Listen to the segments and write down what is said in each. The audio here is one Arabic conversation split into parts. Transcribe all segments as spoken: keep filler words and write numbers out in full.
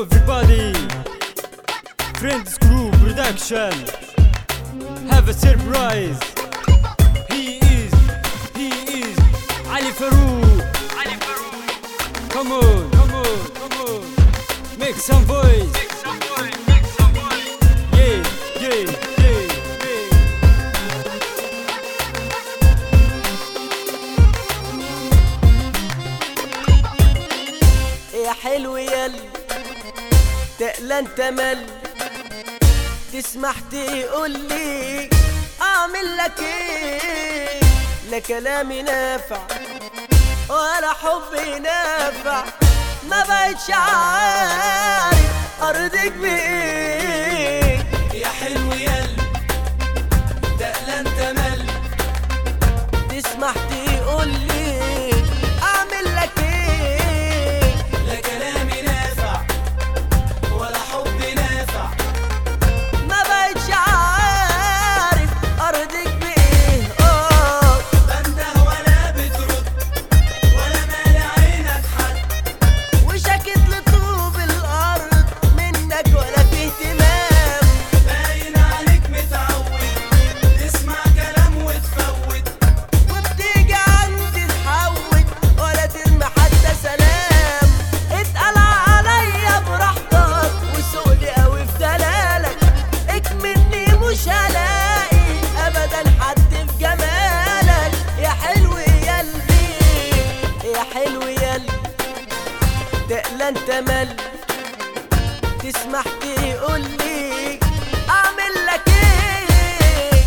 everybody, Friends Crew Production have a surprise. He is, he is Ali Farouk. Ali Farouk. Come on, come on, come on. Make some voice. Make some voice. Make some voice. Yeah, yeah, yeah, yeah. يا حلو ياللي تقلى انت مل تسمح تقولي اعمل لك ايه؟ لا كلامي نافع ولا حبي نافع، ما بقتش عارف ارضيك بايه. يا حلو ياللي تقلى انت مل تسمح تقولي اعمل لك ايه؟ لا كلامي نافع ولا حبي نافع، ما بقتش عارف ارضيك بايه. اه بنده ولا بترد ولا مالي عينك حد، وشكت لطوب الارض منك ولا في اهتمام. باين عليك متعود تسمع كلام وتفوت، وبتيجي عندي تحوت ولا ترمي حتى سلام. اتقل عليا براحتك وسوقلي قوي في دلالك، اكملني مش هلاقي ابدا حد في جمالك. يا حلو ياللي يا حلو ياللي تقلى انت مل تسمح تقولي اعمل لك ايه؟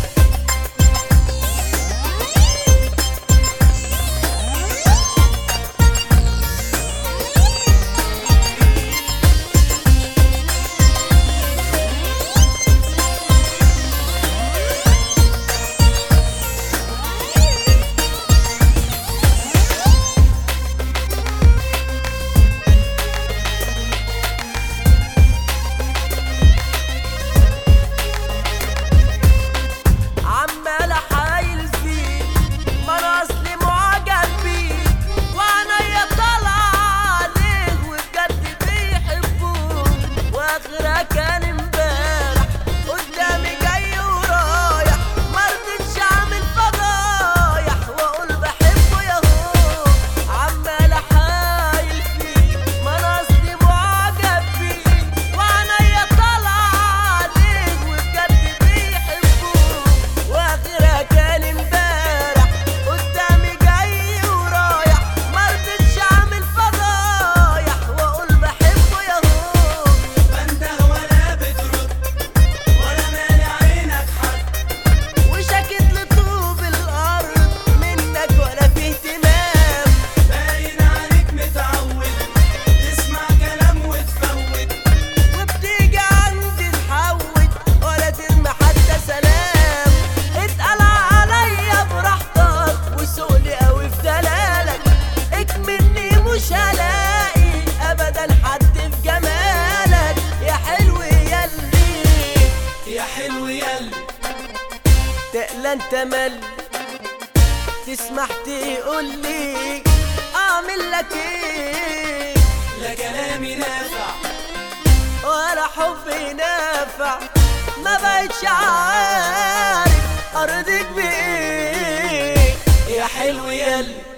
عمال احايل فيك ما انا اصلي معجب بيك، وعينيا طالعه عليك وبجد بيحبوك. واخرها كان امبارح قدامي جاي ورايح، مرضتش اعمل فضايح واقول بحبه ياهو. عمال احايل فيك ما انا اصلي معجب بيك، وعينيا طالعه عليك وبجد بيحبوك. واخرها كان امبارح قدامي جاي ورايح، مرضتش اعمل فضايح واقول بحبه ياهو. بنده ولا بترد ولا مالي عينك حد، وشكت لطوب الارض منك ولا في اهتمام. باين عليك متعود تسمع كلام وتفوت، وبتيجي عندي تحوت ولا ترمي حتى سلام. اتقل عليا براحتك وسوقلي قوي في دلالك، اكملني مش هلاقي ابدا حد في جمالك. يا حلو ياللي يا حلو ياللي تقلى انت مل تسمح تقولي اعمل لك ايه؟ لا كلامي نافع ولا حبي نافع، ما بقتش عارف ارضيك بايه. يا حلو ياللي